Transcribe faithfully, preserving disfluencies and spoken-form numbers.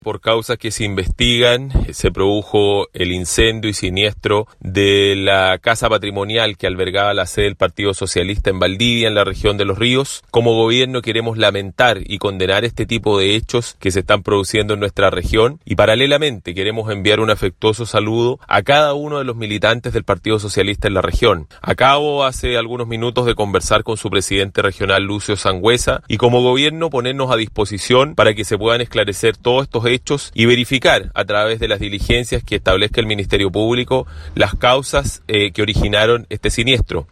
Por causas que se investigan, se produjo el incendio y siniestro de la casa patrimonial que albergaba la sede del Partido Socialista en Valdivia, en la región de Los Ríos. Como gobierno queremos lamentar y condenar este tipo de hechos que se están produciendo en nuestra región y paralelamente queremos enviar un afectuoso saludo a cada uno de los militantes del Partido Socialista en la región. Acabo hace algunos minutos de conversar con su presidente regional Lucio Sangüesa y como gobierno ponernos a disposición para que se puedan esclarecer todos estos hechos y verificar a través de las diligencias que establezca el Ministerio Público las causas eh, que originaron este siniestro.